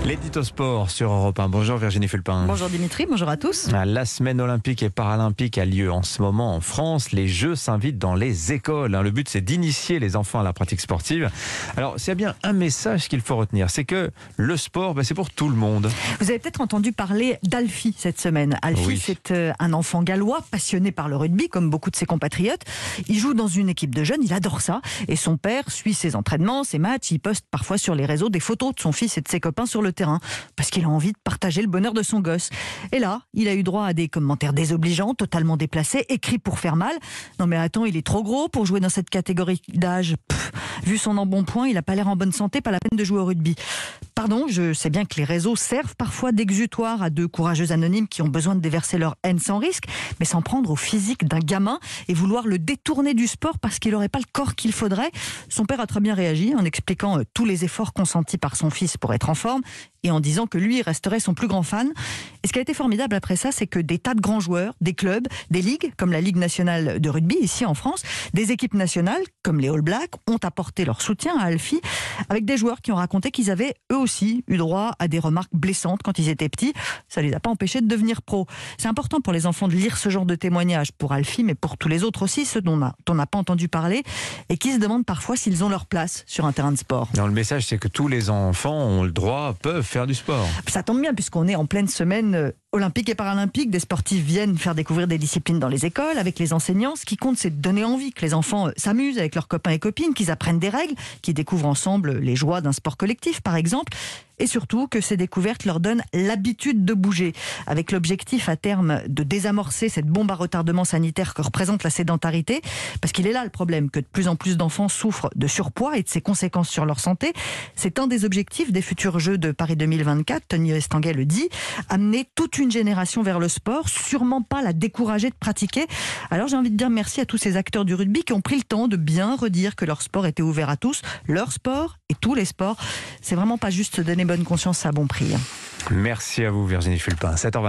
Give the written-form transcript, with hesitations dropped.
L'édito sport sur Europe 1. Bonjour Virginie Fulpin. Bonjour Dimitri, bonjour à tous. La semaine olympique et paralympique a lieu en ce moment en France. Les Jeux s'invitent dans les écoles. Le but, c'est d'initier les enfants à la pratique sportive. Alors, s'il y a bien un message qu'il faut retenir, c'est que le sport, c'est pour tout le monde. Vous avez peut-être entendu parler d'Alfie cette semaine. Alfie, Oui. c'est un enfant gallois passionné par le rugby, comme beaucoup de ses compatriotes. Il joue dans une équipe de jeunes, il adore ça. Et son père suit ses entraînements, ses matchs. Il poste parfois sur les réseaux des photos de son fils et de ses copains sur le terrain, parce qu'il a envie de partager le bonheur de son gosse. Et là, il a eu droit à des commentaires désobligeants, totalement déplacés, écrits pour faire mal. Non mais attends, il est trop gros pour jouer dans cette catégorie d'âge. Vu son embonpoint, il n'a pas l'air en bonne santé, pas la peine de jouer au rugby. Pardon, je sais bien que les réseaux servent parfois d'exutoire à de courageux anonymes qui ont besoin de déverser leur haine sans risque, mais s'en prendre au physique d'un gamin et vouloir le détourner du sport parce qu'il n'aurait pas le corps qu'il faudrait. Son père a très bien réagi en expliquant tous les efforts consentis par son fils pour être en forme et en disant que lui resterait son plus grand fan. Et ce qui a été formidable après ça, c'est que des tas de grands joueurs, des clubs, des ligues, comme la Ligue nationale de rugby ici en France, des équipes nationales, comme les All Blacks, ont apporté leur soutien à Alfie, avec des joueurs qui ont raconté qu'ils avaient eux aussi eu droit à des remarques blessantes quand ils étaient petits. Ça les a pas empêchés de devenir pros. C'est important pour les enfants de lire ce genre de témoignages, pour Alfie, mais pour tous les autres aussi, ceux dont on n'a pas entendu parler, et qui se demandent parfois s'ils ont leur place sur un terrain de sport. Non, le message, c'est que tous les enfants ont le droit, peuvent faire du sport. Ça tombe bien puisqu'on est en pleine semaine olympique et paralympique. Des sportifs viennent faire découvrir des disciplines dans les écoles avec les enseignants. Ce qui compte, c'est de donner envie que les enfants s'amusent avec leurs copains et copines, qu'ils apprennent des règles, qu'ils découvrent ensemble les joies d'un sport collectif, par exemple. Et surtout que ces découvertes leur donnent l'habitude de bouger, avec l'objectif à terme de désamorcer cette bombe à retardement sanitaire que représente la sédentarité, parce qu'il est là le problème, que de plus en plus d'enfants souffrent de surpoids et de ses conséquences sur leur santé. C'est un des objectifs des futurs Jeux de Paris 2024, Tony Estanguet le dit, amener toute une génération vers le sport, sûrement pas la décourager de pratiquer. Alors j'ai envie de dire merci à tous ces acteurs du rugby qui ont pris le temps de bien redire que leur sport était ouvert à tous, leur sport et tous les sports. C'est vraiment pas juste se donner bonne conscience à bon prix. Merci à vous Virginie Fulpin. 7h20.